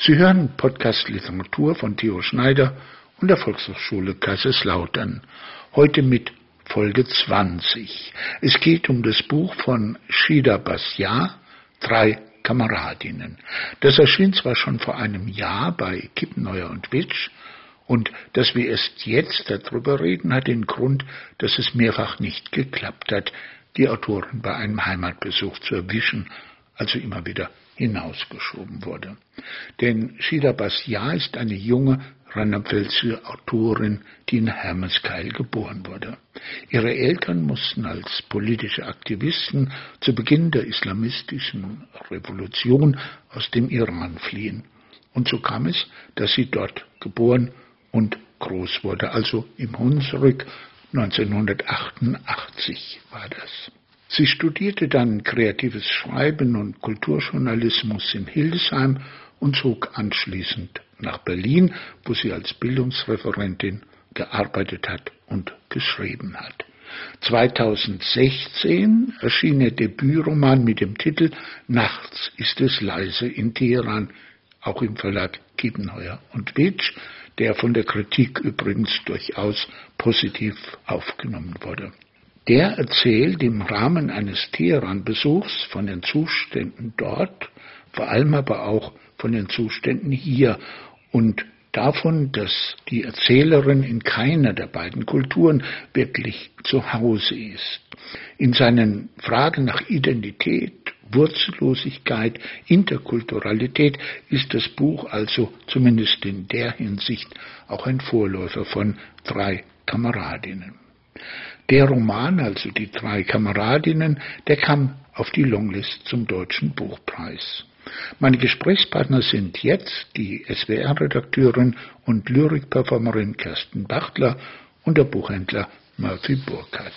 Sie hören Podcast Literatur von Theo Schneider und der Volkshochschule Kaiserslautern. Heute mit Folge 20. Es geht um das Buch von Shida Bastian, 3 Kameradinnen. Das erschien zwar schon vor einem Jahr bei Kippenheuer und Witsch, und dass wir erst jetzt darüber reden, hat den Grund, dass es mehrfach nicht geklappt hat, die Autorin bei einem Heimatbesuch zu erwischen, also immer wieder hinausgeschoben wurde. Denn Shida Bastian ist eine junge rheinland-pfälzische Autorin, die in Hermeskeil geboren wurde. Ihre Eltern mussten als politische Aktivisten zu Beginn der islamistischen Revolution aus dem Iran fliehen. Und so kam es, dass sie dort geboren und groß wurde, also im Hunsrück 1988 war das. Sie studierte dann kreatives Schreiben und Kulturjournalismus in Hildesheim und zog anschließend nach Berlin, wo sie als Bildungsreferentin gearbeitet hat und geschrieben hat. 2016 erschien ihr Debütroman mit dem Titel Nachts ist es leise in Teheran, auch im Verlag Kiepenheuer und Witsch, der von der Kritik übrigens durchaus positiv aufgenommen wurde. Der erzählt im Rahmen eines Teheran-Besuchs von den Zuständen dort, vor allem aber auch von den Zuständen hier und davon, dass die Erzählerin in keiner der beiden Kulturen wirklich zu Hause ist. In seinen Fragen nach Identität, Wurzellosigkeit, Interkulturalität ist das Buch also zumindest in der Hinsicht auch ein Vorläufer von 3 Kameradinnen. Der Roman, also die 3 Kameradinnen, der kam auf die Longlist zum Deutschen Buchpreis. Meine Gesprächspartner sind jetzt die SWR-Redakteurin und Lyrikperformerin Kerstin Bachtler und der Buchhändler Murphy Burkhardt.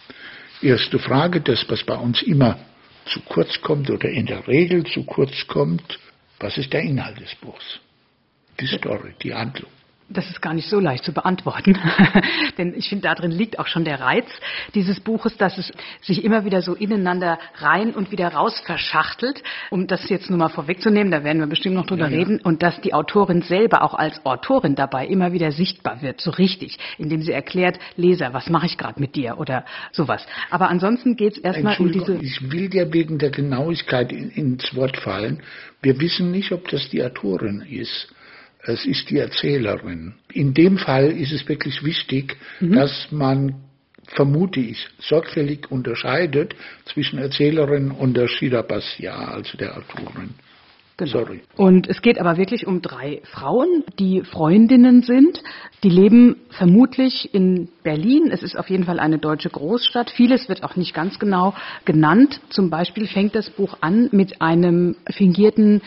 Erste Frage, das was bei uns immer zu kurz kommt oder in der Regel zu kurz kommt: Was ist der Inhalt des Buchs? Die Story, die Handlung. Das ist gar nicht so leicht zu beantworten, denn ich finde, darin liegt auch schon der Reiz dieses Buches, dass es sich immer wieder so ineinander rein und wieder raus verschachtelt, um das jetzt nur mal vorwegzunehmen, da werden wir bestimmt noch drüber reden, und dass die Autorin selber auch als Autorin dabei immer wieder sichtbar wird, so richtig, indem sie erklärt, Leser, was mache ich gerade mit dir oder sowas. Aber ansonsten geht es erstmal um diese... Ich will dir wegen der Genauigkeit ins Wort fallen. Wir wissen nicht, ob das die Autorin ist. Es ist die Erzählerin. In dem Fall ist es wirklich wichtig, dass man, vermute ich, sorgfältig unterscheidet zwischen Erzählerin und der Shida Bastian, also der Autorin. Genau. Sorry. Und es geht aber wirklich um 3 Frauen, die Freundinnen sind. Die leben vermutlich in Berlin. Es ist auf jeden Fall eine deutsche Großstadt. Vieles wird auch nicht ganz genau genannt. Zum Beispiel fängt das Buch an mit einem fingierten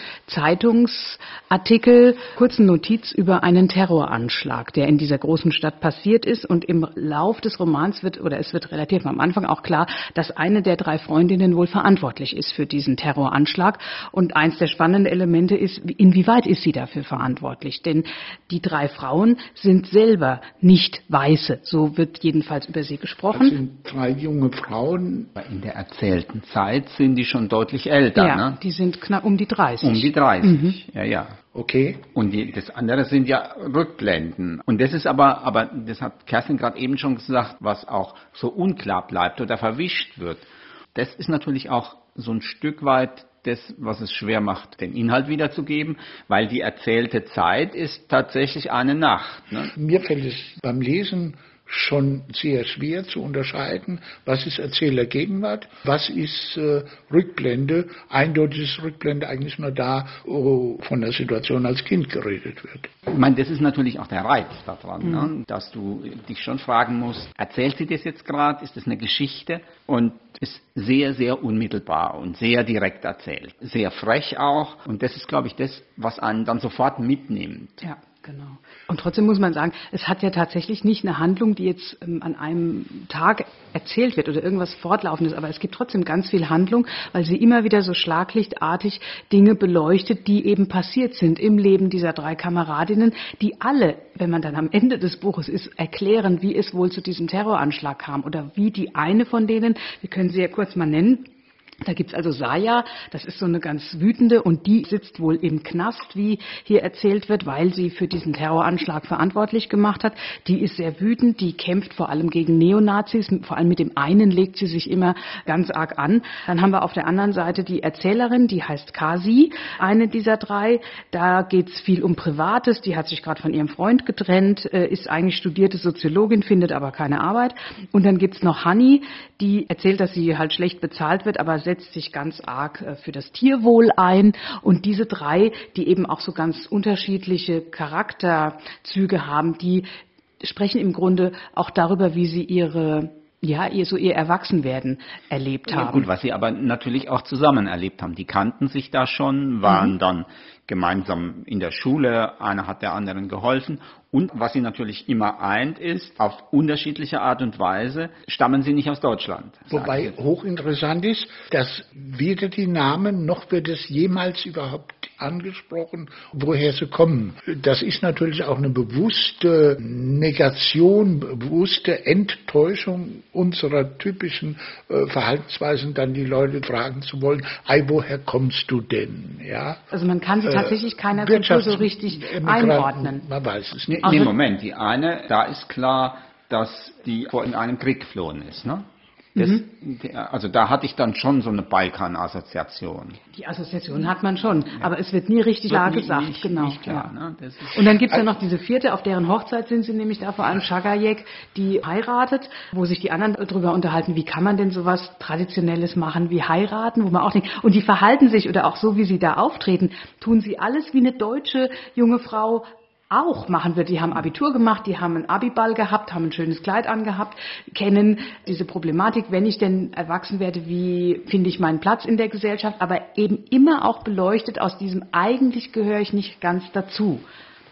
Zeitungsartikel, kurzen Notiz über einen Terroranschlag, der in dieser großen Stadt passiert ist. Und im Lauf des Romans es wird relativ am Anfang auch klar, dass eine der 3 Freundinnen wohl verantwortlich ist für diesen Terroranschlag. Und eins der spannenden Elemente ist, inwieweit ist sie dafür verantwortlich? Denn die 3 Frauen sind selber nicht Weiße. So wird jedenfalls über sie gesprochen. Das sind 3 junge Frauen. In der erzählten Zeit sind die schon deutlich älter. Ja, ne? Die sind knapp um die 30. Um die 30, ja. Okay. Und das andere sind ja Rückblenden. Und das ist aber das hat Kerstin gerade eben schon gesagt, was auch so unklar bleibt oder verwischt wird. Das ist natürlich auch so ein Stück weit das, was es schwer macht, den Inhalt wiederzugeben, weil die erzählte Zeit ist tatsächlich eine Nacht. Ne? Mir fällt es beim Lesen schon sehr schwer zu unterscheiden, was ist Erzählergegenwart, was ist Rückblende. Eindeutig ist Rückblende eigentlich nur da, wo von der Situation als Kind geredet wird. Ich meine, das ist natürlich auch der Reiz daran, ne? Dass du dich schon fragen musst, erzählt sie das jetzt gerade, ist das eine Geschichte? Und ist sehr, sehr unmittelbar und sehr direkt erzählt. Sehr frech auch. Und das ist, glaube ich, das, was einen dann sofort mitnimmt. Ja. Genau. Und trotzdem muss man sagen, es hat ja tatsächlich nicht eine Handlung, die jetzt an einem Tag erzählt wird oder irgendwas Fortlaufendes, aber es gibt trotzdem ganz viel Handlung, weil sie immer wieder so schlaglichtartig Dinge beleuchtet, die eben passiert sind im Leben dieser 3 Kameradinnen, die alle, wenn man dann am Ende des Buches ist, erklären, wie es wohl zu diesem Terroranschlag kam oder wie die eine von denen, wir können sie ja kurz mal nennen, Da gibt's also Saya, das ist so eine ganz wütende und die sitzt wohl im Knast, wie hier erzählt wird, weil sie für diesen Terroranschlag verantwortlich gemacht hat. Die ist sehr wütend, die kämpft vor allem gegen Neonazis, vor allem mit dem einen legt sie sich immer ganz arg an. Dann haben wir auf der anderen Seite die Erzählerin, die heißt Kasi, eine dieser drei. Da geht's viel um Privates, die hat sich gerade von ihrem Freund getrennt, ist eigentlich studierte Soziologin, findet aber keine Arbeit. Und dann gibt's noch Hani, die erzählt, dass sie halt schlecht bezahlt wird, aber setzt sich ganz arg für das Tierwohl ein. Und diese drei, die eben auch so ganz unterschiedliche Charakterzüge haben, die sprechen im Grunde auch darüber, wie sie ihr Erwachsenwerden erlebt haben. Ja, gut, was sie aber natürlich auch zusammen erlebt haben. Die kannten sich da schon, waren dann gemeinsam in der Schule, einer hat der anderen geholfen. Und was sie natürlich immer eint ist, auf unterschiedliche Art und Weise stammen sie nicht aus Deutschland. Wobei hochinteressant ist, dass weder die Namen noch wird es jemals überhaupt angesprochen, woher sie kommen. Das ist natürlich auch eine bewusste Negation, bewusste Enttäuschung unserer typischen Verhaltensweisen, dann die Leute fragen zu wollen, woher kommst du denn? Ja? Also man kann sie tatsächlich keiner Kultur so richtig einordnen. Man weiß es nicht. Nee, Moment, die eine, da ist klar, dass die vor in einem Krieg geflohen ist, ne? Also da hatte ich dann schon so eine Balkan-Assoziation. Die Assoziation hat man schon, aber es wird nie richtig klar gesagt. Nicht Genau. Klar, ne? Das ist Und dann gibt's ja noch diese vierte, auf deren Hochzeit sind sie nämlich da, vor allem Shagayek, die heiratet, wo sich die anderen drüber unterhalten, wie kann man denn sowas Traditionelles machen wie heiraten, wo man auch denkt, und die verhalten sich oder auch so, wie sie da auftreten, tun sie alles wie eine deutsche junge Frau auch machen wird. Die haben Abitur gemacht, die haben einen Abiball gehabt, haben ein schönes Kleid angehabt, kennen diese Problematik, wenn ich denn erwachsen werde, wie finde ich meinen Platz in der Gesellschaft, aber eben immer auch beleuchtet aus diesem eigentlich gehöre ich nicht ganz dazu.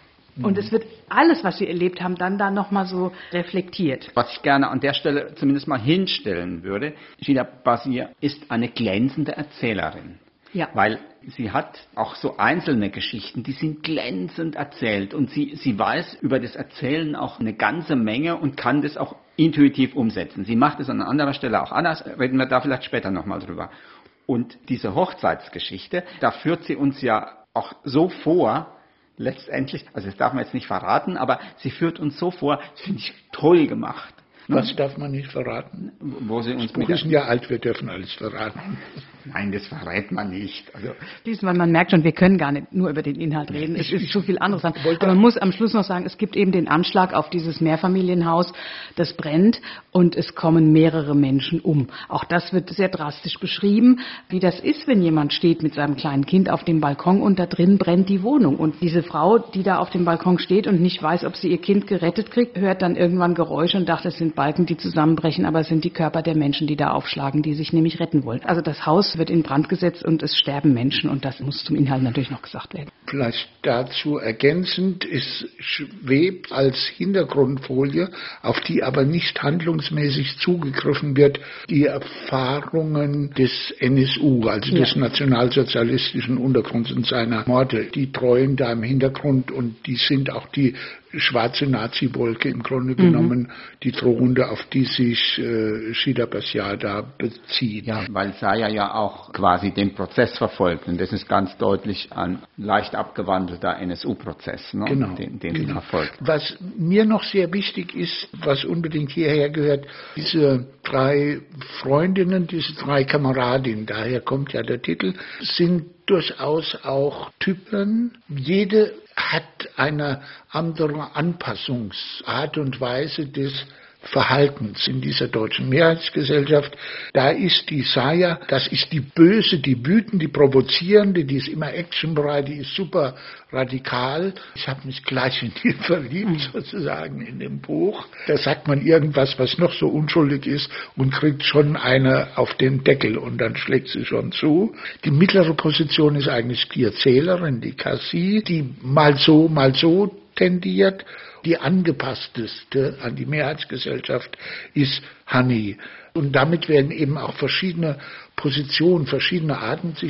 Und es wird alles, was sie erlebt haben, dann da nochmal so reflektiert. Was ich gerne an der Stelle zumindest mal hinstellen würde, Shida Basir ist eine glänzende Erzählerin. Ja. Weil sie hat auch so einzelne Geschichten, die sind glänzend erzählt und sie weiß über das Erzählen auch eine ganze Menge und kann das auch intuitiv umsetzen. Sie macht es an anderer Stelle auch anders, reden wir da vielleicht später nochmal drüber. Und diese Hochzeitsgeschichte, da führt sie uns ja auch so vor, letztendlich, also das darf man jetzt nicht verraten, aber sie führt uns so vor, das finde ich toll gemacht. Was darf man nicht verraten? Wo sie uns Wir sind ja alt, wir dürfen alles verraten. Nein, das verrät man nicht. Also Diesmal, man merkt schon, wir können gar nicht nur über den Inhalt reden. Es ist zu viel anderes. Aber man muss am Schluss noch sagen, es gibt eben den Anschlag auf dieses Mehrfamilienhaus, das brennt und es kommen mehrere Menschen um. Auch das wird sehr drastisch beschrieben, wie das ist, wenn jemand steht mit seinem kleinen Kind auf dem Balkon und da drin brennt die Wohnung. Und diese Frau, die da auf dem Balkon steht und nicht weiß, ob sie ihr Kind gerettet kriegt, hört dann irgendwann Geräusche und dachte, es sind Balken, die zusammenbrechen, aber es sind die Körper der Menschen, die da aufschlagen, die sich nämlich retten wollen. Also das Haus wird in Brand gesetzt und es sterben Menschen und das muss zum Inhalt natürlich noch gesagt werden. Vielleicht dazu ergänzend, es schwebt als Hintergrundfolie, auf die aber nicht handlungsmäßig zugegriffen wird, die Erfahrungen des NSU, also des nationalsozialistischen Untergrunds und seiner Morde. Die treuen da im Hintergrund und die sind auch die schwarze Nazi-Wolke im Grunde genommen, die drohende, auf die sich Shida Basir da bezieht. ja, weil Saya ja auch quasi den Prozess verfolgt und das ist ganz deutlich ein leicht abgewandelter NSU-Prozess, ne? Genau, den sie verfolgt. Was mir noch sehr wichtig ist, was unbedingt hierher gehört, diese 3 Freundinnen, diese 3 Kameradinnen, daher kommt ja der Titel, sind durchaus auch Typen. Jede hat eine andere Anpassungsart und Weise des Verhaltens in dieser deutschen Mehrheitsgesellschaft. Da ist die Saya, das ist die Böse, die Wütende, die Provozierende, die ist immer actionbereit, die ist super radikal. Ich habe mich gleich in die verliebt, sozusagen, in dem Buch. Da sagt man irgendwas, was noch so unschuldig ist und kriegt schon eine auf den Deckel und dann schlägt sie schon zu. Die mittlere Position ist eigentlich die Erzählerin, die Kasi, die mal so tendiert. Die angepassteste an die Mehrheitsgesellschaft ist Hani. Und damit werden eben auch verschiedene Positionen, verschiedene Arten, sich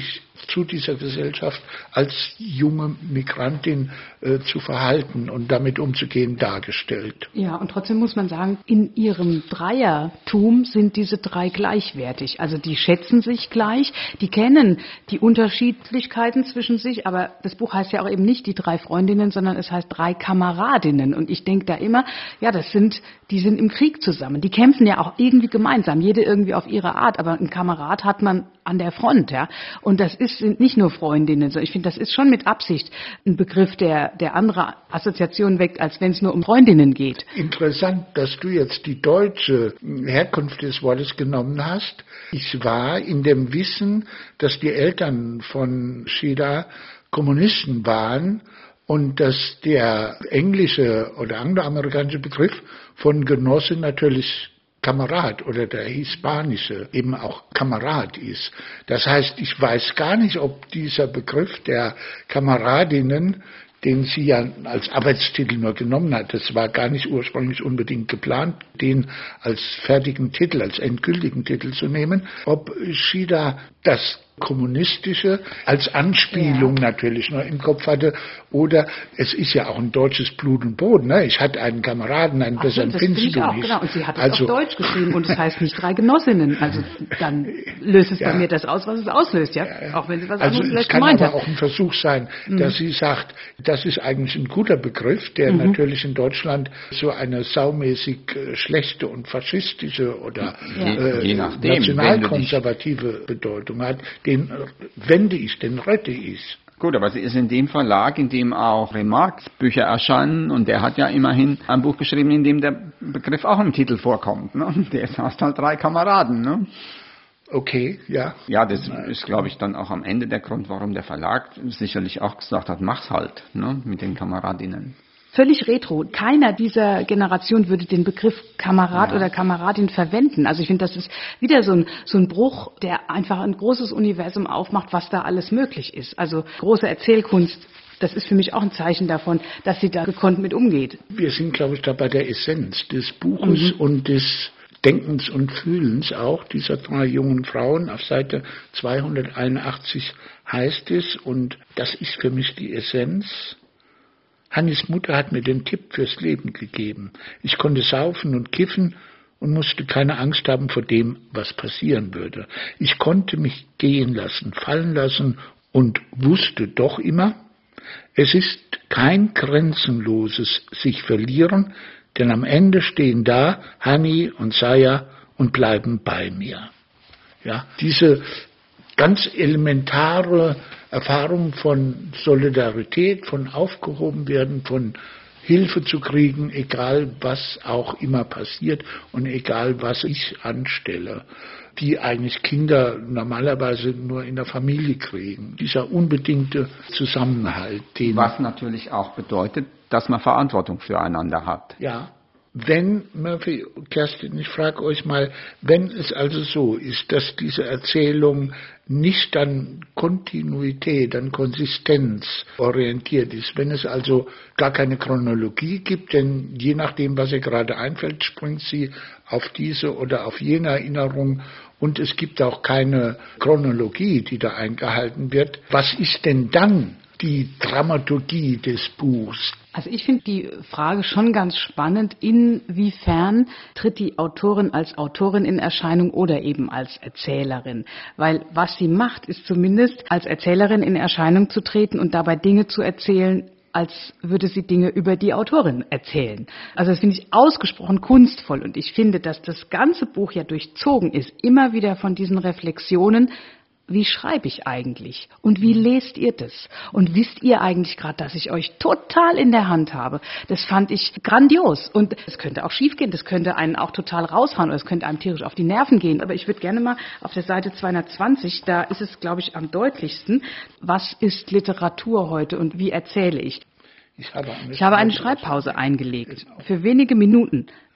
zu dieser Gesellschaft als junge Migrantin zu verhalten und damit umzugehen dargestellt. Ja, und trotzdem muss man sagen, in ihrem Dreiertum sind diese drei gleichwertig. Also die schätzen sich gleich, die kennen die Unterschiedlichkeiten zwischen sich, aber das Buch heißt ja auch eben nicht die drei Freundinnen, sondern es heißt drei Kameradinnen. Und ich denke da immer, ja, die sind im Krieg zusammen. Die kämpfen ja auch irgendwie gemeinsam, jede irgendwie auf ihre Art, aber einen Kamerad hat man an der Front, ja. Und das sind nicht nur Freundinnen, so. Ich finde, das ist schon mit Absicht ein Begriff, der andere Assoziationen weckt, als wenn es nur um Freundinnen geht. Interessant, dass du jetzt die deutsche Herkunft des Wortes genommen hast. Ich war in dem Wissen, dass die Eltern von Shida Kommunisten waren und dass der englische oder angloamerikanische Begriff von Genosse natürlich Kamerad oder der hispanische eben auch Kamerad ist. Das heißt, ich weiß gar nicht, ob dieser Begriff der Kameradinnen, den sie ja als Arbeitstitel nur genommen hat, das war gar nicht ursprünglich unbedingt geplant, den als fertigen Titel, als endgültigen Titel zu nehmen, ob Shida das Kommunistische als Anspielung natürlich nur im Kopf hatte, oder es ist ja auch ein deutsches Blut und Boden. Ne? Ich hatte einen Kameraden, einen besseren findest du nicht. Genau. Und sie hat es auf Deutsch geschrieben und es heißt nicht drei Genossinnen. Also dann löst es bei mir das aus, was es auslöst, ja? Auch wenn sie was anderes vielleicht gemeint hat. Es kann aber auch ein Versuch sein, dass sie sagt, das ist eigentlich ein guter Begriff, der natürlich in Deutschland so eine saumäßig schlechte und faschistische oder je nachdem, nationalkonservative Bedeutung hat. Den wende ich, den rette ich. Gut, aber sie ist in dem Verlag, in dem auch Remarques Bücher erscheinen, und der hat ja immerhin ein Buch geschrieben, in dem der Begriff auch im Titel vorkommt. Ne? Der heißt halt drei Kameraden. Ne? Okay, ja. Ja, das ist, glaube ich, dann auch am Ende der Grund, warum der Verlag sicherlich auch gesagt hat, mach's halt, ne, mit den Kameradinnen. Völlig retro. Keiner dieser Generation würde den Begriff Kamerad oder Kameradin verwenden. Also ich finde, das ist wieder so ein Bruch, der einfach ein großes Universum aufmacht, was da alles möglich ist. Also große Erzählkunst, das ist für mich auch ein Zeichen davon, dass sie da gekonnt mit umgeht. Wir sind, glaube ich, da bei der Essenz des Buches und des Denkens und Fühlens auch dieser drei jungen Frauen. Auf Seite 281 heißt es, und das ist für mich die Essenz: Hannis Mutter hat mir den Tipp fürs Leben gegeben. Ich konnte saufen und kiffen und musste keine Angst haben vor dem, was passieren würde. Ich konnte mich gehen lassen, fallen lassen und wusste doch immer, es ist kein grenzenloses sich verlieren, denn am Ende stehen da Hanni und Saya und bleiben bei mir. Ja, diese ganz elementare Erfahrung von Solidarität, von aufgehoben werden, von Hilfe zu kriegen, egal was auch immer passiert und egal was ich anstelle, die eigentlich Kinder normalerweise nur in der Familie kriegen. Dieser unbedingte Zusammenhalt. Was natürlich auch bedeutet, dass man Verantwortung füreinander hat. Ja. Wenn, Murphy, Kerstin, ich frage euch mal, wenn es also so ist, dass diese Erzählung nicht an Kontinuität, an Konsistenz orientiert ist, wenn es also gar keine Chronologie gibt, denn je nachdem, was ihr gerade einfällt, springt sie auf diese oder auf jene Erinnerung, und es gibt auch keine Chronologie, die da eingehalten wird, was ist denn dann die Dramaturgie des Buchs? Also ich finde die Frage schon ganz spannend, inwiefern tritt die Autorin als Autorin in Erscheinung oder eben als Erzählerin. Weil was sie macht, ist zumindest als Erzählerin in Erscheinung zu treten und dabei Dinge zu erzählen, als würde sie Dinge über die Autorin erzählen. Also das finde ich ausgesprochen kunstvoll, und ich finde, dass das ganze Buch ja durchzogen ist, immer wieder von diesen Reflexionen: Wie schreibe ich eigentlich? Und wie lest ihr das? Und wisst ihr eigentlich gerade, dass ich euch total in der Hand habe? Das fand ich grandios. Und es könnte auch schiefgehen, das könnte einen auch total raushauen, oder es könnte einem tierisch auf die Nerven gehen. Aber ich würde gerne mal auf der Seite 220, da ist es, glaube ich, am deutlichsten: Was ist Literatur heute und wie erzähle ich? Ich habe eine Schreibpause eingelegt. Für wenige Minuten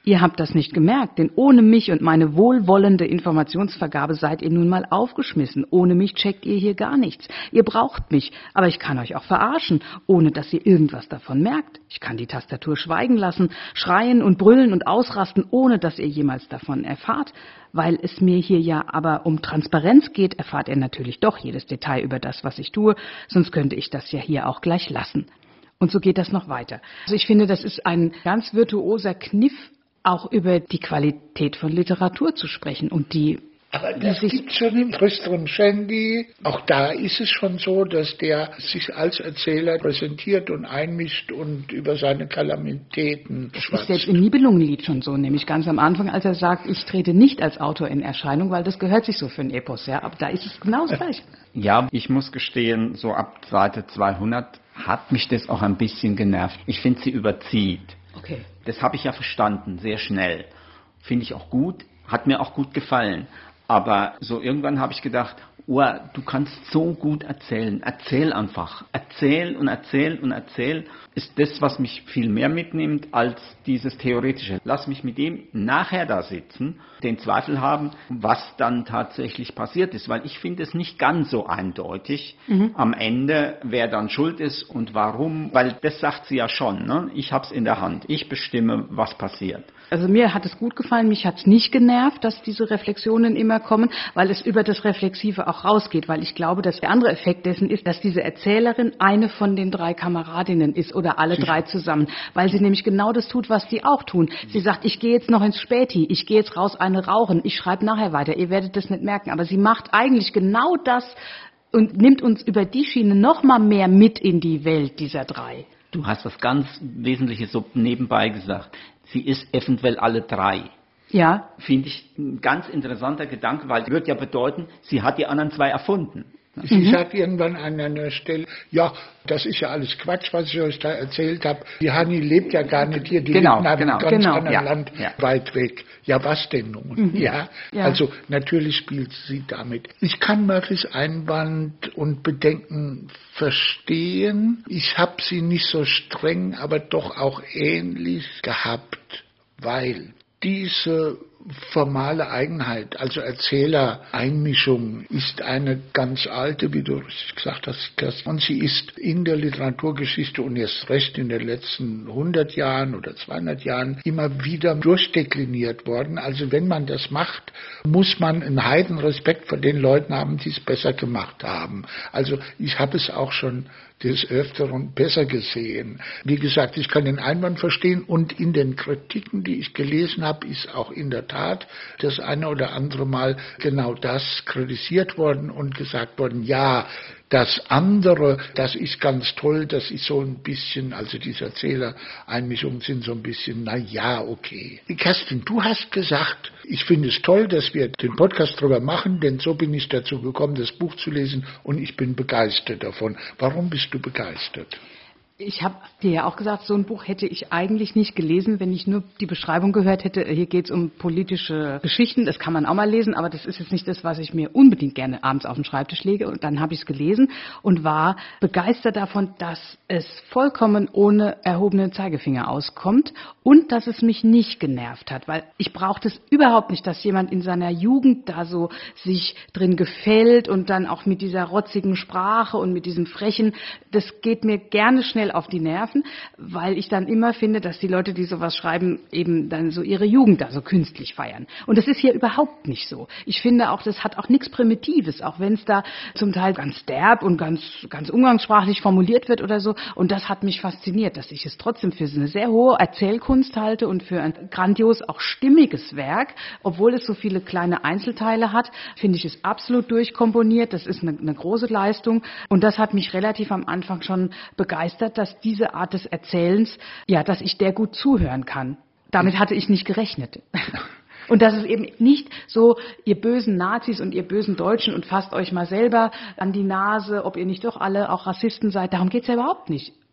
Ihr habt das nicht gemerkt, denn ohne mich und meine wohlwollende Informationsvergabe seid ihr nun mal aufgeschmissen. Ohne mich checkt ihr hier gar nichts. Ihr braucht mich, aber ich kann euch auch verarschen, ohne dass ihr irgendwas davon merkt. Ich kann die Tastatur schweigen lassen, schreien und brüllen und ausrasten, ohne dass ihr jemals davon erfahrt. Weil es mir hier ja aber um Transparenz geht, erfahrt ihr natürlich doch jedes Detail über das, was ich tue, sonst könnte ich das ja hier auch gleich lassen. Und so geht das noch weiter. Also ich finde, das ist ein ganz virtuoser Kniff, auch über die Qualität von Literatur zu sprechen und die. Aber das gibt schon im Tristram Shandy. Auch da ist es schon so, dass der sich als Erzähler präsentiert und einmischt und über seine Kalamitäten schwatzt. Das ist jetzt im Nibelungenlied schon so, nämlich ganz am Anfang, als er sagt, ich trete nicht als Autor in Erscheinung, weil das gehört sich so für ein Epos, ja. Aber da ist es genau das Gleiche. Ja, ich muss gestehen, so ab Seite 200 hat mich das auch ein bisschen genervt. Ich finde, sie überzieht. Okay. Das habe ich ja verstanden, sehr schnell. Finde ich auch gut, hat mir auch gut gefallen. Aber so irgendwann habe ich gedacht, du kannst so gut erzählen. Erzähl einfach. Erzähl und erzähl und erzähl. Ist das, was mich viel mehr mitnimmt als dieses Theoretische. Lass mich mit dem nachher da sitzen, den Zweifel haben, was dann tatsächlich passiert ist. Weil ich finde es nicht ganz so eindeutig am Ende, wer dann schuld ist und warum. Weil das sagt sie ja schon. Ne? Ich habe es in der Hand. Ich bestimme, was passiert. Also mir hat es gut gefallen, mich hat es nicht genervt, dass diese Reflexionen immer kommen, weil es über das Reflexive auch rausgeht, weil ich glaube, dass der andere Effekt dessen ist, dass diese Erzählerin eine von den 3 Kameradinnen ist oder alle 3 zusammen, weil sie nämlich genau das tut, was die auch tun. Sie sagt, ich gehe jetzt noch ins Späti, ich gehe jetzt raus eine rauchen, ich schreibe nachher weiter, ihr werdet das nicht merken, aber sie macht eigentlich genau das und nimmt uns über die Schiene noch mal mehr mit in die Welt dieser 3. Du hast was ganz Wesentliches so nebenbei gesagt. Sie ist eventuell alle 3. Ja. Finde ich ein ganz interessanter Gedanke, weil das würde ja bedeuten, sie hat die anderen 2 erfunden. Sie sagt irgendwann an einer Stelle, ja, das ist ja alles Quatsch, was ich euch da erzählt habe. Die Hanni lebt ja gar nicht hier, die lebt in einem ganz anderen Land weit weg. Ja, was denn nun? Ja, also natürlich spielt sie damit. Ich kann Murphys Einwand und Bedenken verstehen. Ich habe sie nicht so streng, aber doch auch ähnlich gehabt, weil diese formale Eigenheit, also Erzählereinmischung, ist eine ganz alte, wie du richtig gesagt hast, Kerstin. Und sie ist in der Literaturgeschichte und erst recht in den letzten 100 Jahren oder 200 Jahren immer wieder durchdekliniert worden. Also wenn man das macht, muss man einen Heidenrespekt vor den Leuten haben, die es besser gemacht haben. Also ich habe es auch schon des Öfteren besser gesehen. Wie gesagt, ich kann den Einwand verstehen und in den Kritiken, die ich gelesen habe, ist auch in der Tat das eine oder andere Mal genau das kritisiert worden und gesagt worden, ja, das andere, das ist ganz toll, das ist so ein bisschen, also diese Erzählereinmischungen sind so ein bisschen, na ja, okay. Kerstin, du hast gesagt, ich finde es toll, dass wir den Podcast drüber machen, denn so bin ich dazu gekommen, das Buch zu lesen und ich bin begeistert davon. Warum bist du begeistert? Ich habe dir ja auch gesagt, so ein Buch hätte ich eigentlich nicht gelesen, wenn ich nur die Beschreibung gehört hätte. Hier geht es um politische Geschichten, das kann man auch mal lesen, aber das ist jetzt nicht das, was ich mir unbedingt gerne abends auf den Schreibtisch lege. Und dann habe ich es gelesen und war begeistert davon, dass es vollkommen ohne erhobenen Zeigefinger auskommt und dass es mich nicht genervt hat, weil ich brauchte es überhaupt nicht, dass jemand in seiner Jugend da so sich drin gefällt und dann auch mit dieser rotzigen Sprache und mit diesem Frechen, das geht mir gerne schnell auf die Nerven, weil ich dann immer finde, dass die Leute, die sowas schreiben, eben dann so ihre Jugend da so künstlich feiern. Und das ist hier überhaupt nicht so. Ich finde auch, das hat auch nichts Primitives, auch wenn es da zum Teil ganz derb und ganz umgangssprachlich formuliert wird oder so. Und das hat mich fasziniert, dass ich es trotzdem für eine sehr hohe Erzählkunst halte und für ein grandios, auch stimmiges Werk. Obwohl es so viele kleine Einzelteile hat, finde ich es absolut durchkomponiert. Das ist eine große Leistung. Und das hat mich relativ am Anfang schon begeistert, dass diese Art des Erzählens, ja, dass ich der gut zuhören kann. Damit hatte ich nicht gerechnet. Und dass es eben nicht so, ihr bösen Nazis und ihr bösen Deutschen und fasst euch mal selber an die Nase, ob ihr nicht doch alle auch Rassisten seid, darum geht's ja überhaupt nicht.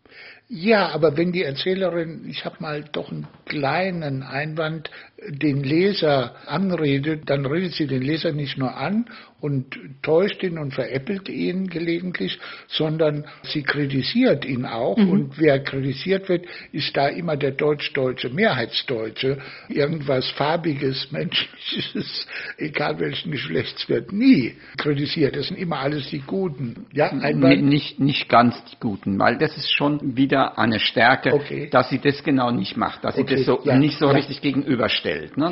Ja, aber wenn die Erzählerin, ich habe mal doch einen kleinen Einwand, den Leser anredet, dann redet sie den Leser nicht nur an und täuscht ihn und veräppelt ihn gelegentlich, sondern sie kritisiert ihn auch. Und wer kritisiert wird, ist da immer der Deutsch-Deutsche, Mehrheitsdeutsche. Irgendwas Farbiges, Menschliches, egal welchen Geschlechts, wird nie kritisiert. Das sind immer alles die Guten. Ja, Nicht ganz die Guten, weil das ist schon wieder eine Stärke, dass sie das genau nicht macht, dass sie das so nicht so richtig gegenüberstellt, ne?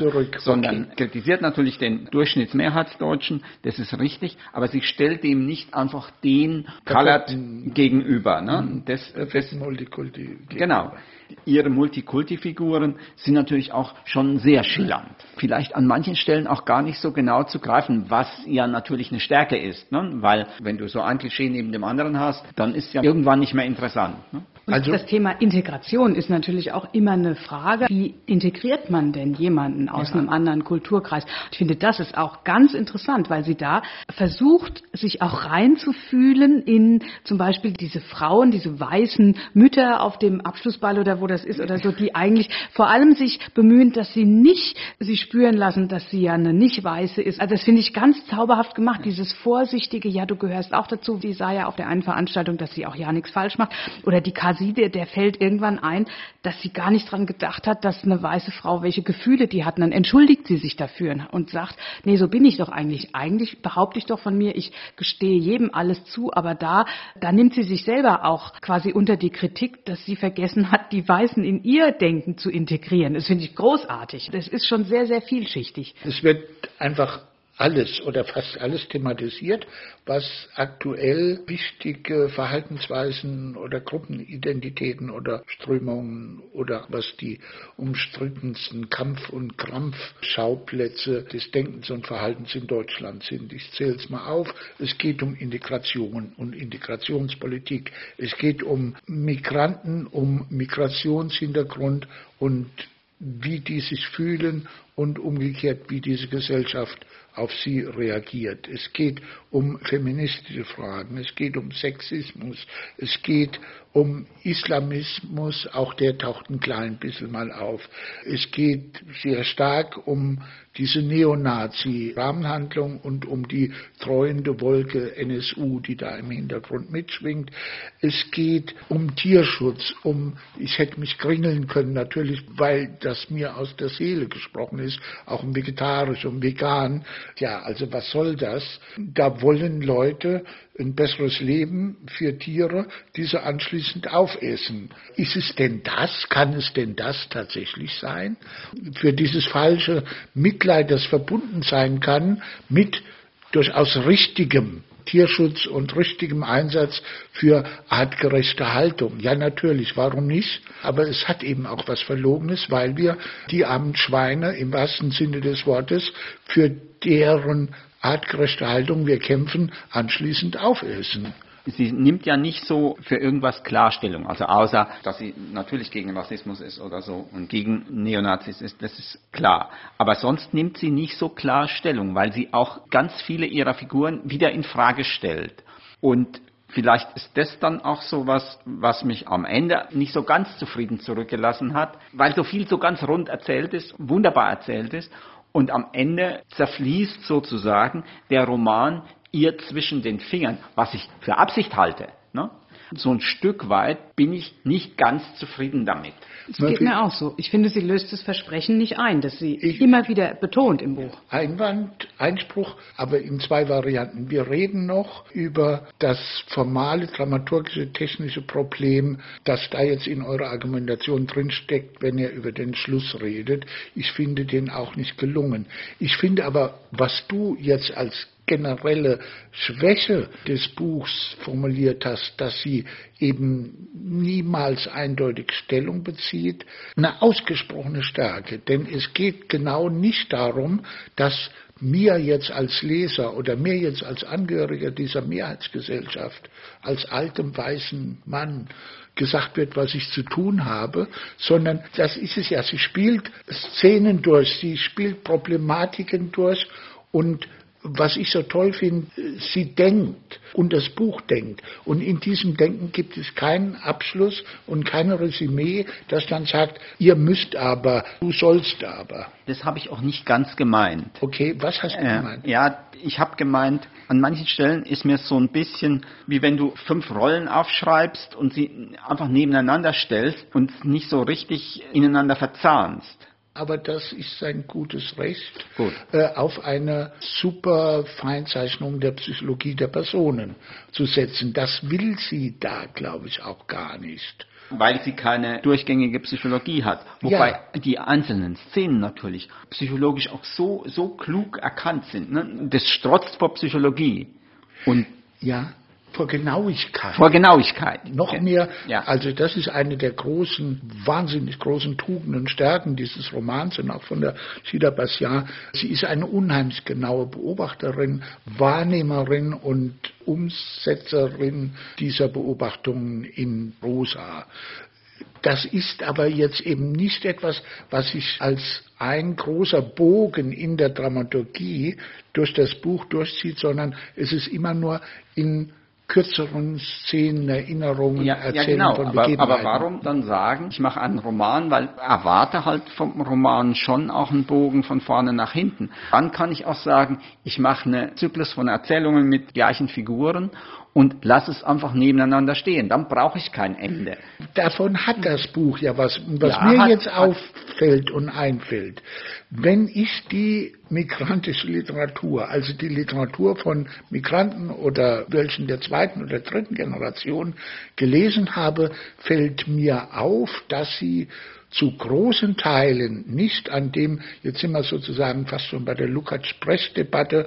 sondern kritisiert natürlich den Durchschnittsmehrheitsdeutschen, das ist richtig, aber sie stellt dem nicht einfach den Colored gegenüber. Ne? Das Multikulti. Genau. Ihre Multikulti-Figuren sind natürlich auch schon sehr schillernd. Vielleicht an manchen Stellen auch gar nicht so genau zu greifen, was ja natürlich eine Stärke ist. Ne? Weil wenn du so ein Klischee neben dem anderen hast, dann ist es ja irgendwann nicht mehr interessant. Ne? Also das Thema Integration ist natürlich auch immer eine Frage, wie integriert man denn jemanden aus einem anderen Kulturkreis? Ich finde, das ist auch ganz interessant, weil sie da versucht, sich auch reinzufühlen in zum Beispiel diese Frauen, diese weißen Mütter auf dem Abschlussball oder wo das ist oder so, die eigentlich vor allem sich bemühen, dass sie nicht sie spüren lassen, dass sie ja eine nicht-Weiße ist. Also das finde ich ganz zauberhaft gemacht, dieses vorsichtige, ja, du gehörst auch dazu. Sie sah ja auf der einen Veranstaltung, dass sie auch ja nichts falsch macht. Oder die der fällt irgendwann ein, dass sie gar nicht dran gedacht hat, dass eine weiße Frau, welche Gefühle die hat. Und dann entschuldigt sie sich dafür und sagt, nee, so bin ich doch eigentlich. Eigentlich behaupte ich doch von mir, ich gestehe jedem alles zu, aber da nimmt sie sich selber auch quasi unter die Kritik, dass sie vergessen hat, die Weißen in ihr Denken zu integrieren. Das finde ich großartig. Das ist schon sehr, sehr vielschichtig. Es wird einfach alles oder fast alles thematisiert, was aktuell wichtige Verhaltensweisen oder Gruppenidentitäten oder Strömungen oder was die umstrittensten Kampf- und Krampfschauplätze des Denkens und Verhaltens in Deutschland sind. Ich zähle es mal auf. Es geht um Integration und Integrationspolitik. Es geht um Migranten, um Migrationshintergrund und wie die sich fühlen und umgekehrt, wie diese Gesellschaft auf sie reagiert. Es geht um feministische Fragen, es geht um Sexismus, es geht um Islamismus, auch der taucht ein klein bisschen mal auf. Es geht sehr stark um diese Neonazi-Rahmenhandlung und um die treuende Wolke NSU, die da im Hintergrund mitschwingt. Es geht um Tierschutz, ich hätte mich kringeln können, natürlich, weil das mir aus der Seele gesprochen ist, auch um vegetarisch, um vegan. Ja, also was soll das? Da wollen Leute ein besseres Leben für Tiere, die sie anschließend aufessen. Ist es denn das? Kann es denn das tatsächlich sein? Für dieses falsche Mitleid, das verbunden sein kann mit durchaus richtigem Tierschutz und richtigem Einsatz für artgerechte Haltung. Ja, natürlich, warum nicht? Aber es hat eben auch was Verlogenes, weil wir die armen Schweine im wahrsten Sinne des Wortes für deren artgerechte Haltung wir kämpfen, anschließend aufessen. Sie nimmt ja nicht so für irgendwas Klarstellung, also außer, dass sie natürlich gegen Rassismus ist oder so und gegen Neonazis ist, das ist klar. Aber sonst nimmt sie nicht so klar Stellung, weil sie auch ganz viele ihrer Figuren wieder in Frage stellt. Und vielleicht ist das dann auch so was mich am Ende nicht so ganz zufrieden zurückgelassen hat, weil so viel so ganz rund erzählt ist, wunderbar erzählt ist. Und am Ende zerfließt sozusagen der Roman ihr zwischen den Fingern, was ich für Absicht halte. Ne? So ein Stück weit bin ich nicht ganz zufrieden damit. Es geht mir auch so. Ich finde, sie löst das Versprechen nicht ein, das sie immer wieder betont im Buch. Einspruch, aber in zwei Varianten. Wir reden noch über das formale, dramaturgische, technische Problem, das da jetzt in eurer Argumentation drinsteckt, wenn ihr über den Schluss redet. Ich finde den auch nicht gelungen. Ich finde aber, was du jetzt als generelle Schwäche des Buchs formuliert hast, dass sie eben niemals eindeutig Stellung bezieht, eine ausgesprochene Stärke. Denn es geht genau nicht darum, dass mir jetzt als Leser oder mir jetzt als Angehöriger dieser Mehrheitsgesellschaft, als altem weißen Mann gesagt wird, was ich zu tun habe, sondern das ist es ja. Sie spielt Szenen durch, sie spielt Problematiken durch und was ich so toll finde, sie denkt und das Buch denkt. Und in diesem Denken gibt es keinen Abschluss und kein Resümee, das dann sagt, ihr müsst aber, du sollst aber. Das habe ich auch nicht ganz gemeint. Okay, was hast du gemeint? Ja, ich habe gemeint, an manchen Stellen ist mir so ein bisschen, wie wenn du 5 Rollen aufschreibst und sie einfach nebeneinander stellst und nicht so richtig ineinander verzahnst. Aber das ist sein gutes Recht, Gut. Auf eine super Feinzeichnung der Psychologie der Personen zu setzen. Das will sie da, glaube ich, auch gar nicht. Weil sie keine durchgängige Psychologie hat. Wobei die einzelnen Szenen natürlich psychologisch auch so klug erkannt sind. Ne? Das strotzt vor Psychologie. Und ja, vor Genauigkeit. Vor Genauigkeit. Noch mehr, Ja. also das ist eine der großen, wahnsinnig großen Tugenden und Stärken dieses Romans und auch von der Ghida Bashar. Sie ist eine unheimlich genaue Beobachterin, Wahrnehmerin und Umsetzerin dieser Beobachtungen in Prosa. Das ist aber jetzt eben nicht etwas, was sich als ein großer Bogen in der Dramaturgie durch das Buch durchzieht, sondern es ist immer nur in kürzeren Szenen, Erinnerungen, Erzählungen von Begebenheiten. Aber warum dann sagen, ich mache einen Roman, weil erwarte halt vom Roman schon auch einen Bogen von vorne nach hinten. Dann kann ich auch sagen, ich mache einen Zyklus von Erzählungen mit gleichen Figuren und lasse es einfach nebeneinander stehen. Dann brauche ich kein Ende. Davon hat das Buch ja was mir jetzt auffällt und einfällt. Wenn ich die migrantische Literatur, also die Literatur von Migranten oder welchen der 2. oder 3. Generation gelesen habe, fällt mir auf, dass sie zu großen Teilen nicht an dem, jetzt sind wir sozusagen fast schon bei der Lukács-Brecht-Debatte,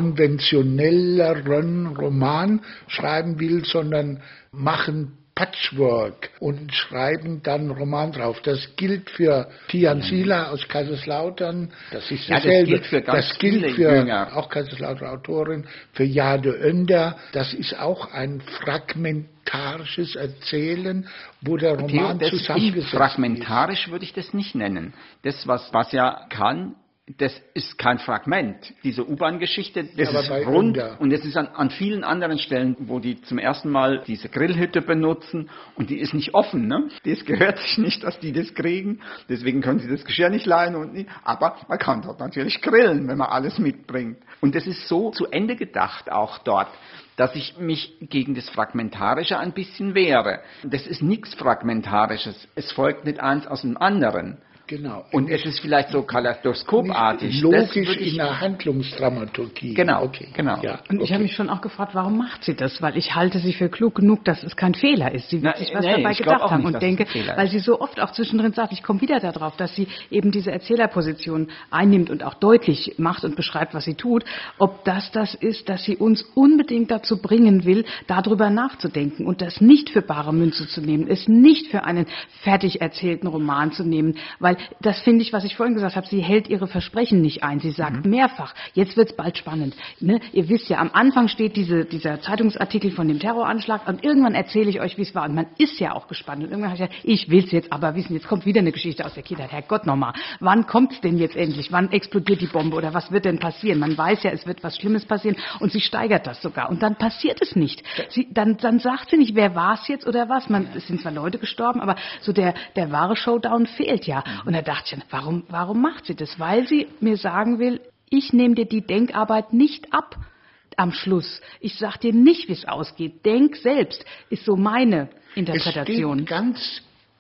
konventionelleren Roman schreiben will, sondern machen Patchwork und schreiben dann Roman drauf. Das gilt für Tian Sila aus Kaiserslautern, das ist dasselbe. Das gilt für ganz viele Jünger. Auch Kaiserslautern Autorin, für Jade Önder. Das ist auch ein fragmentarisches Erzählen, wo der Roman zusammengesetzt ist. Fragmentarisch würde ich das nicht nennen. Das, was ja kann, das ist kein Fragment. Diese U-Bahn-Geschichte, das ist rund und es ist an vielen anderen Stellen, wo die zum ersten Mal diese Grillhütte benutzen und die ist nicht offen, ne? Das gehört sich nicht, dass die das kriegen. Deswegen können sie das Geschirr nicht leihen aber man kann dort natürlich grillen, wenn man alles mitbringt. Und das ist so zu Ende gedacht auch dort, dass ich mich gegen das Fragmentarische ein bisschen wehre. Das ist nichts Fragmentarisches. Es folgt nicht eins aus dem anderen. Genau. Und es ist vielleicht so kaleidoskopartig. Logisch in der Handlungsdramaturgie. Genau, okay. Genau. Ja, und ich habe mich schon auch gefragt, warum macht sie das? Weil ich halte sie für klug genug, dass es kein Fehler ist. Sie wird sich was dabei gedacht haben und denke, weil sie so oft auch zwischendrin sagt, ich komme wieder darauf, dass sie eben diese Erzählerposition einnimmt und auch deutlich macht und beschreibt, was sie tut, ob das ist, dass sie uns unbedingt dazu bringen will, darüber nachzudenken und das nicht für bare Münze zu nehmen, es nicht für einen fertig erzählten Roman zu nehmen, weil das finde ich, was ich vorhin gesagt habe, sie hält ihre Versprechen nicht ein. Sie sagt mehrfach, jetzt wird's bald spannend. Ne? Ihr wisst ja, am Anfang steht dieser Zeitungsartikel von dem Terroranschlag und irgendwann erzähle ich euch, wie es war. Und man ist ja auch gespannt. Und irgendwann habe ich gesagt, ich will's jetzt aber wissen, jetzt kommt wieder eine Geschichte aus der Kindheit. Herrgott nochmal, wann kommt's denn jetzt endlich? Wann explodiert die Bombe oder was wird denn passieren? Man weiß ja, es wird was Schlimmes passieren und sie steigert das sogar. Und dann passiert es nicht. Dann sagt sie nicht, wer war's jetzt oder was. Es sind zwar Leute gestorben, aber so der wahre Showdown fehlt ja. Und da dachte ich, warum macht sie das? Weil sie mir sagen will, ich nehme dir die Denkarbeit nicht ab am Schluss. Ich sag dir nicht, wie es ausgeht. Denk selbst, ist so meine Interpretation. Es steht ganz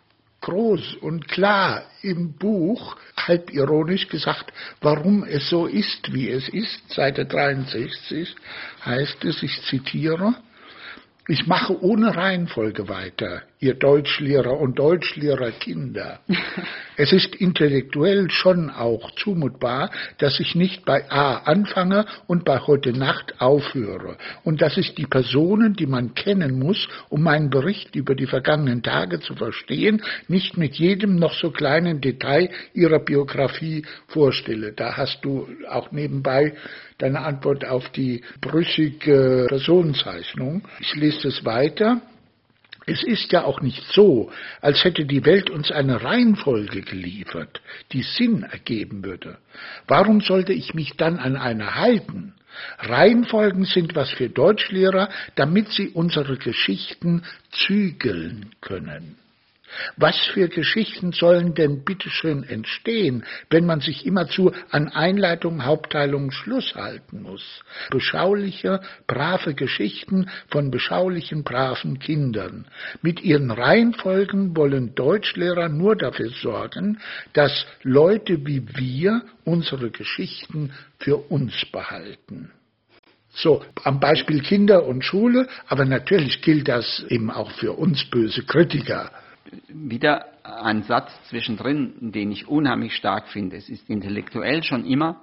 groß und klar im Buch, halb ironisch gesagt, warum es so ist, wie es ist. Seite 63 heißt es, ich zitiere, ich mache ohne Reihenfolge weiter, ihr Deutschlehrer und Deutschlehrerkinder. Es ist intellektuell schon auch zumutbar, dass ich nicht bei A anfange und bei heute Nacht aufhöre und dass ich die Personen, die man kennen muss, um meinen Bericht über die vergangenen Tage zu verstehen, nicht mit jedem noch so kleinen Detail ihrer Biografie vorstelle. Da hast du auch nebenbei deine Antwort auf die brüchige Personenzeichnung. Ich lese es weiter. Es ist ja auch nicht so, als hätte die Welt uns eine Reihenfolge geliefert, die Sinn ergeben würde. Warum sollte ich mich dann an eine halten? Reihenfolgen sind was für Deutschlehrer, damit sie unsere Geschichten zügeln können. Was für Geschichten sollen denn bitteschön entstehen, wenn man sich immerzu an Einleitung, Hauptteilung, Schluss halten muss? Beschauliche, brave Geschichten von beschaulichen, braven Kindern. Mit ihren Reihenfolgen wollen Deutschlehrer nur dafür sorgen, dass Leute wie wir unsere Geschichten für uns behalten. So, am Beispiel Kinder und Schule, aber natürlich gilt das eben auch für uns böse Kritiker. Wieder ein Satz zwischendrin, den ich unheimlich stark finde. Es ist intellektuell schon immer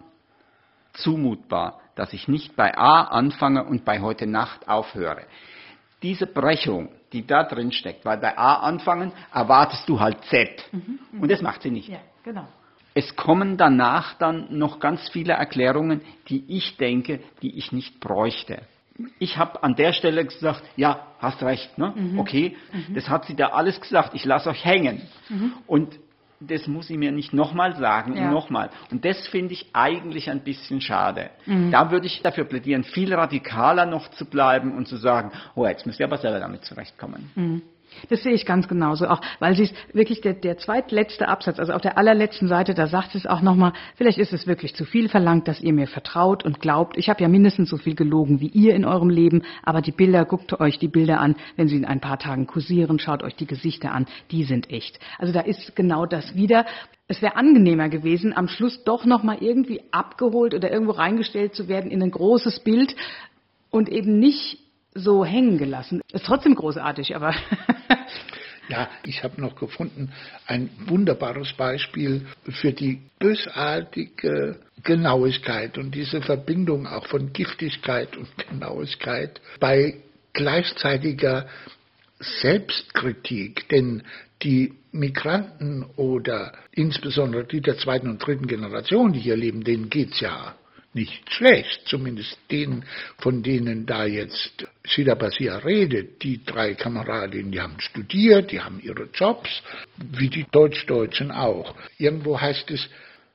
zumutbar, dass ich nicht bei A anfange und bei heute Nacht aufhöre. Diese Brechung, die da drin steckt, weil bei A anfangen, erwartest du halt Z. Und das macht sie nicht. Ja, genau. Es kommen danach dann noch ganz viele Erklärungen, die ich denke, die ich nicht bräuchte. Ich habe an der Stelle gesagt, ja, hast recht, ne? Okay, das hat sie da alles gesagt, ich lasse euch hängen. Und das muss sie mir nicht nochmal sagen und nochmal. Und das finde ich eigentlich ein bisschen schade. Da würde ich dafür plädieren, viel radikaler noch zu bleiben und zu sagen, oh, jetzt müsst ihr aber selber damit zurechtkommen. Das sehe ich ganz genauso, auch weil sie es wirklich der zweitletzte Absatz, also auf der allerletzten Seite, da sagt sie es auch nochmal, vielleicht ist es wirklich zu viel verlangt, dass ihr mir vertraut und glaubt. Ich habe ja mindestens so viel gelogen wie ihr in eurem Leben, aber die Bilder, guckt euch die Bilder an, wenn sie in ein paar Tagen kursieren, schaut euch die Gesichter an, die sind echt. Also da ist genau das wieder. Es wäre angenehmer gewesen, am Schluss doch nochmal irgendwie abgeholt oder irgendwo reingestellt zu werden in ein großes Bild und eben nicht so hängen gelassen. Ist trotzdem großartig, aber... Ja, ich habe noch gefunden, ein wunderbares Beispiel für die bösartige Genauigkeit und diese Verbindung auch von Giftigkeit und Genauigkeit bei gleichzeitiger Selbstkritik. Denn die Migranten oder insbesondere die der zweiten und dritten Generation, die hier leben, denen geht's ja nicht schlecht, zumindest denen, von denen da jetzt Sida Basia redet. Die 3 Kameradinnen, die haben studiert, die haben ihre Jobs, wie die Deutschdeutschen auch. Irgendwo heißt es,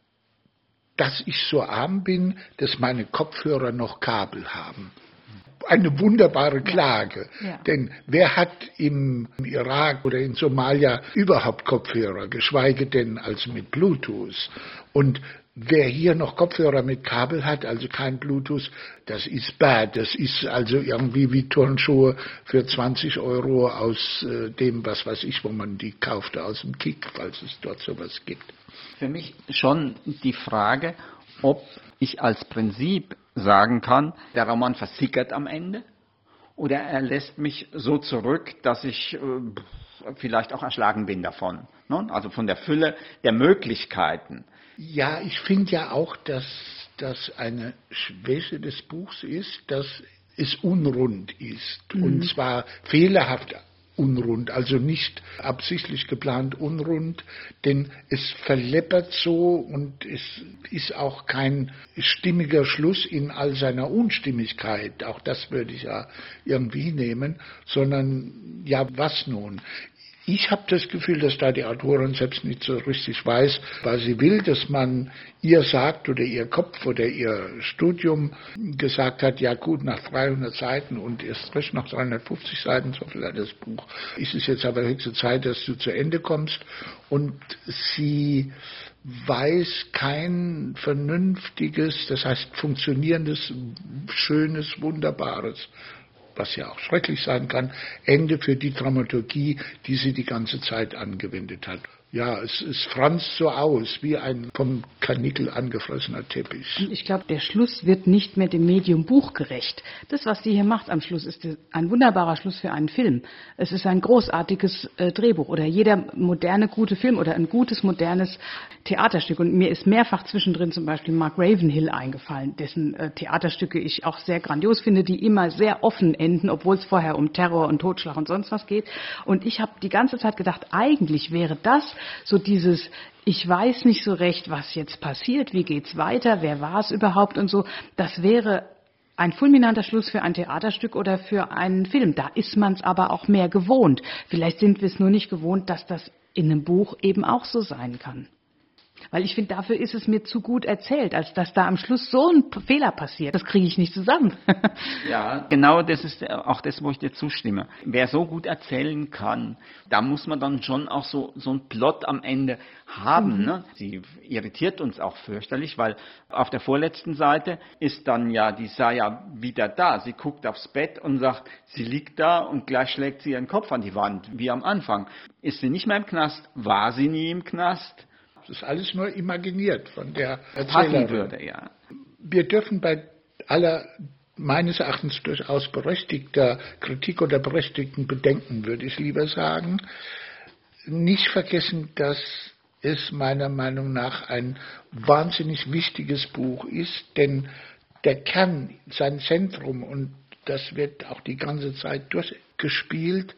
dass ich so arm bin, dass meine Kopfhörer noch Kabel haben. Eine wunderbare Klage, denn wer hat im Irak oder in Somalia überhaupt Kopfhörer, geschweige denn als mit Bluetooth? Und wer hier noch Kopfhörer mit Kabel hat, also kein Bluetooth, das ist bad. Das ist also irgendwie wie Turnschuhe für 20 € aus dem, was weiß ich, wo man die kaufte, aus dem Kick, falls es dort sowas gibt. Für mich schon die Frage, ob ich als Prinzip sagen kann, der Roman versickert am Ende oder er lässt mich so zurück, dass ich vielleicht auch erschlagen bin davon. Ne? Also von der Fülle der Möglichkeiten. Ja, ich finde ja auch, dass das eine Schwäche des Buchs ist, dass es unrund ist. Und zwar fehlerhaft unrund, also nicht absichtlich geplant unrund, denn es verleppert so und es ist auch kein stimmiger Schluss in all seiner Unstimmigkeit, auch das würde ich ja irgendwie nehmen, sondern ja, was nun? Ich habe das Gefühl, dass da die Autorin selbst nicht so richtig weiß, was sie will, dass man ihr sagt oder ihr Kopf oder ihr Studium gesagt hat, ja gut, nach 300 Seiten und erst recht nach 350 Seiten, so viel hat das Buch, ist es jetzt aber höchste Zeit, dass du zu Ende kommst. Und sie weiß kein vernünftiges, das heißt funktionierendes, schönes, wunderbares, was ja auch schrecklich sein kann, Ende für die Dramaturgie, die sie die ganze Zeit angewendet hat. Ja, es franzt so aus, wie ein vom Karnickel angefressener Teppich. Ich glaube, der Schluss wird nicht mehr dem Medium Buch gerecht. Das, was sie hier macht am Schluss, ist ein wunderbarer Schluss für einen Film. Es ist ein großartiges Drehbuch oder jeder moderne, gute Film oder ein gutes, modernes Theaterstück. Und mir ist mehrfach zwischendrin zum Beispiel Mark Ravenhill eingefallen, dessen Theaterstücke ich auch sehr grandios finde, die immer sehr offen enden, obwohl es vorher um Terror und Totschlag und sonst was geht. Und ich habe die ganze Zeit gedacht, eigentlich wäre das so dieses, ich weiß nicht so recht, was jetzt passiert, wie geht's weiter, wer war es überhaupt und so. Das wäre ein fulminanter Schluss für ein Theaterstück oder für einen Film. Da ist man es aber auch mehr gewohnt. Vielleicht sind wir es nur nicht gewohnt, dass das in einem Buch eben auch so sein kann. Weil ich finde, dafür ist es mir zu gut erzählt, als dass da am Schluss so ein Fehler passiert. Das kriege ich nicht zusammen. Ja, genau, das ist auch das, wo ich dir zustimme. Wer so gut erzählen kann, da muss man dann schon auch so einen Plot am Ende haben. Ne? Sie irritiert uns auch fürchterlich, weil auf der vorletzten Seite ist dann ja die Saya wieder da. Sie guckt aufs Bett und sagt, sie liegt da und gleich schlägt sie ihren Kopf an die Wand, wie am Anfang. Ist sie nicht mehr im Knast? War sie nie im Knast? Das ist alles nur imaginiert von der Passen Erzählerin. würde, ja. Wir dürfen bei aller meines Erachtens durchaus berechtigter Kritik oder berechtigten Bedenken, würde ich lieber sagen, nicht vergessen, dass es meiner Meinung nach ein wahnsinnig wichtiges Buch ist, denn der Kern, sein Zentrum, und das wird auch die ganze Zeit durchgespielt,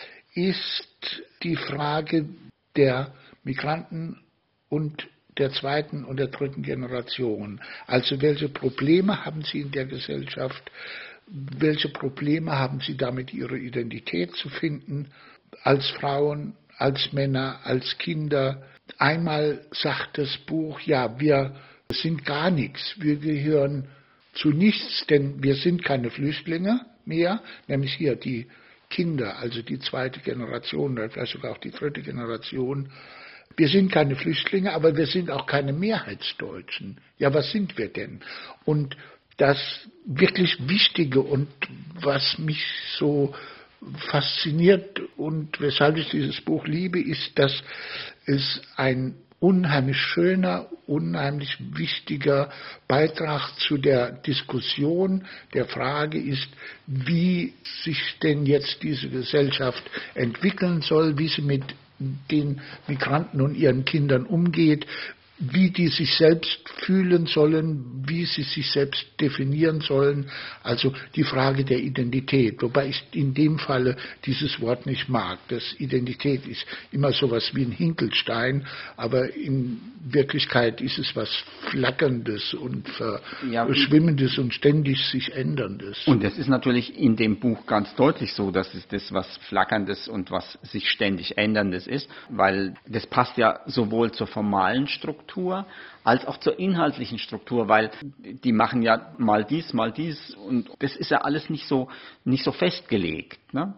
ist die Frage der Migranten und der zweiten und der dritten Generation. Also welche Probleme haben sie in der Gesellschaft? Welche Probleme haben sie damit, ihre Identität zu finden? Als Frauen, als Männer, als Kinder. Einmal sagt das Buch, ja, wir sind gar nichts. Wir gehören zu nichts, denn wir sind keine Flüchtlinge mehr, nämlich hier die Kinder, also die zweite Generation oder vielleicht sogar auch die dritte Generation. Wir sind keine Flüchtlinge, aber wir sind auch keine Mehrheitsdeutschen. Ja, was sind wir denn? Und das wirklich Wichtige und was mich so fasziniert und weshalb ich dieses Buch liebe, ist, dass es ein unheimlich schöner, unheimlich wichtiger Beitrag zu der Diskussion der Frage ist, wie sich denn jetzt diese Gesellschaft entwickeln soll, wie sie mit den Migranten und ihren Kindern umgeht, wie die sich selbst fühlen sollen, wie sie sich selbst definieren sollen, also die Frage der Identität, wobei ich in dem Falle dieses Wort nicht mag. Das Identität ist immer sowas wie ein Hinkelstein, aber in Wirklichkeit ist es was Flackerndes und Verschwimmendes und ständig sich Änderndes. Und das ist natürlich in dem Buch ganz deutlich so, dass es das was Flackerndes und was sich ständig Änderndes ist, weil das passt ja sowohl zur formalen Struktur als auch zur inhaltlichen Struktur, weil die machen ja mal dies und das ist ja alles nicht so festgelegt. Ne?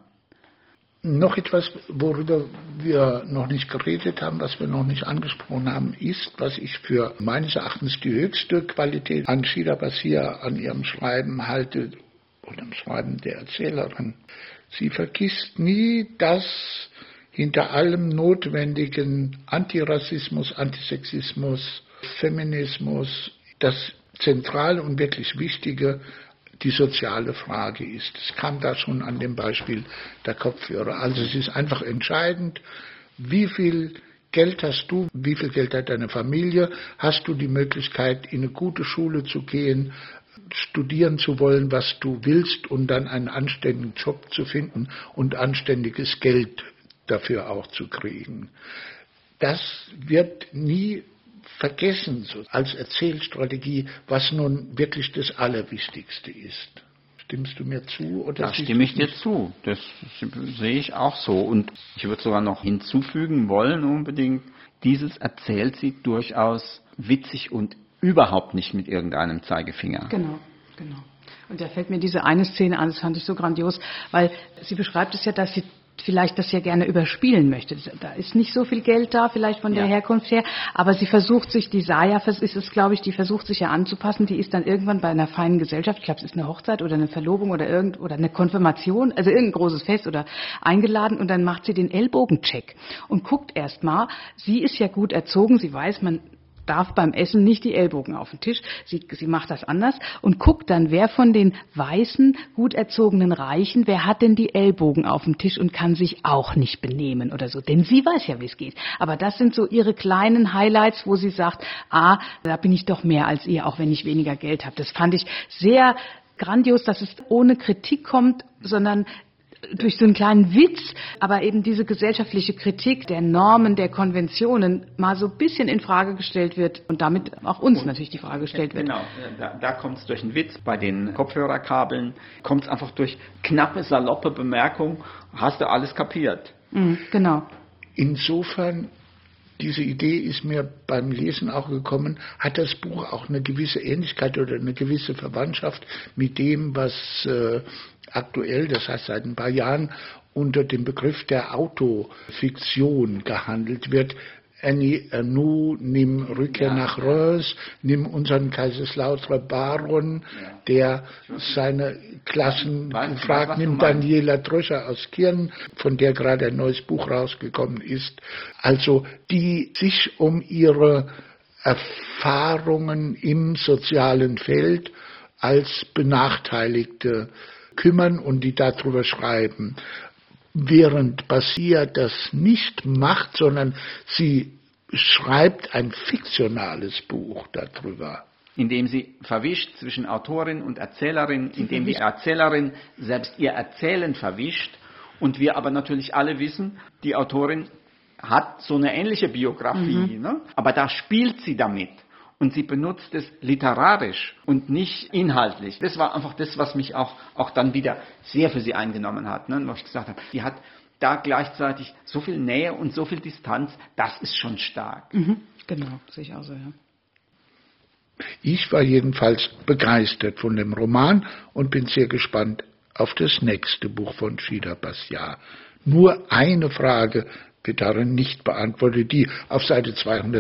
Noch etwas, worüber wir noch nicht geredet haben, was wir noch nicht angesprochen haben, ist, was ich für meines Erachtens die höchste Qualität an Shida Bassir, an ihrem Schreiben halte, oder am Schreiben der Erzählerin. Sie vergisst nie, dass hinter allem notwendigen Antirassismus, Antisexismus, Feminismus, das Zentrale und wirklich Wichtige die soziale Frage ist. Es kam da schon an dem Beispiel der Kopfhörer. Also es ist einfach entscheidend, wie viel Geld hast du, wie viel Geld hat deine Familie, hast du die Möglichkeit, in eine gute Schule zu gehen, studieren zu wollen, was du willst und dann einen anständigen Job zu finden und anständiges Geld dafür auch zu kriegen. Das wird nie vergessen so als Erzählstrategie, was nun wirklich das Allerwichtigste ist. Stimmst du mir zu? Oder da stimme ich dir zu. Das sehe ich auch so. Und ich würde sogar noch hinzufügen wollen unbedingt, dieses erzählt sie durchaus witzig und überhaupt nicht mit irgendeinem Zeigefinger. Genau. Und da fällt mir diese eine Szene an, das fand ich so grandios, weil sie beschreibt es ja, dass sie vielleicht das ja gerne überspielen möchte. Da ist nicht so viel Geld da, vielleicht von der Herkunft her, aber sie versucht sich, die Saya ist es, glaube ich, die versucht sich ja anzupassen, die ist dann irgendwann bei einer feinen Gesellschaft, ich glaube, es ist eine Hochzeit oder eine Verlobung oder eine Konfirmation, also irgendein großes Fest oder eingeladen und dann macht sie den Ellbogencheck und guckt erst mal, sie ist ja gut erzogen, sie weiß, man darf beim Essen nicht die Ellbogen auf den Tisch. Sie macht das anders und guckt dann, wer von den weißen, gut erzogenen Reichen, wer hat denn die Ellbogen auf dem Tisch und kann sich auch nicht benehmen oder so. Denn sie weiß ja, wie es geht. Aber das sind so ihre kleinen Highlights, wo sie sagt, da bin ich doch mehr als ihr, auch wenn ich weniger Geld habe. Das fand ich sehr grandios, dass es ohne Kritik kommt, sondern durch so einen kleinen Witz, aber eben diese gesellschaftliche Kritik der Normen, der Konventionen mal so ein bisschen in Frage gestellt wird und damit auch uns natürlich die Frage gestellt wird. Genau, da kommt es durch einen Witz. Bei den Kopfhörerkabeln kommt es einfach durch knappe, saloppe Bemerkung, hast du alles kapiert. Genau. Insofern diese Idee ist mir beim Lesen auch gekommen, hat das Buch auch eine gewisse Ähnlichkeit oder eine gewisse Verwandtschaft mit dem, was aktuell, das heißt seit ein paar Jahren, unter dem Begriff der Autofiktion gehandelt wird. Annie Ernaux, nimm Rückkehr nach Reims, nimm unseren Kaiserslauterer Baron, der seine Klassen gefragt, nimm Daniela Dröscher aus Kirn, von der gerade ein neues Buch rausgekommen ist. Also die sich um ihre Erfahrungen im sozialen Feld als Benachteiligte kümmern und die darüber schreiben. Während Basia das nicht macht, sondern sie schreibt ein fiktionales Buch darüber. Indem sie verwischt zwischen Autorin und Erzählerin, indem die Erzählerin selbst ihr Erzählen verwischt und wir aber natürlich alle wissen, die Autorin hat so eine ähnliche Biografie, ne? Aber da spielt sie damit. Und sie benutzt es literarisch und nicht inhaltlich. Das war einfach das, was mich auch dann wieder sehr für sie eingenommen hat. Ne? Was ich gesagt habe, die hat da gleichzeitig so viel Nähe und so viel Distanz, das ist schon stark. Genau, sehe ich auch so, ja. Ich war jedenfalls begeistert von dem Roman und bin sehr gespannt auf das nächste Buch von Shida Basia. Nur eine Frage wird darin nicht beantwortet, die auf Seite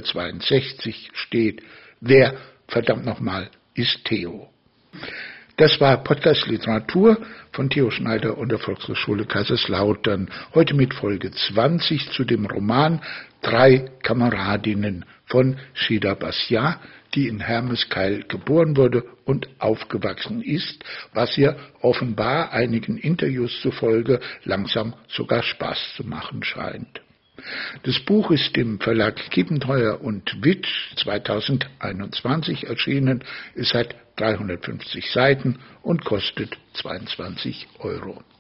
262 steht. Wer, verdammt nochmal, ist Theo? Das war Podcast Literatur von Theo Schneider und der Volkshochschule Kaiserslautern. Heute mit Folge 20 zu dem Roman 3 Kameradinnen von Shida Basia, die in Hermeskeil geboren wurde und aufgewachsen ist, was ihr offenbar einigen Interviews zufolge langsam sogar Spaß zu machen scheint. Das Buch ist im Verlag Kiepenheuer und Witsch 2021 erschienen. Es hat 350 Seiten und kostet 22 €.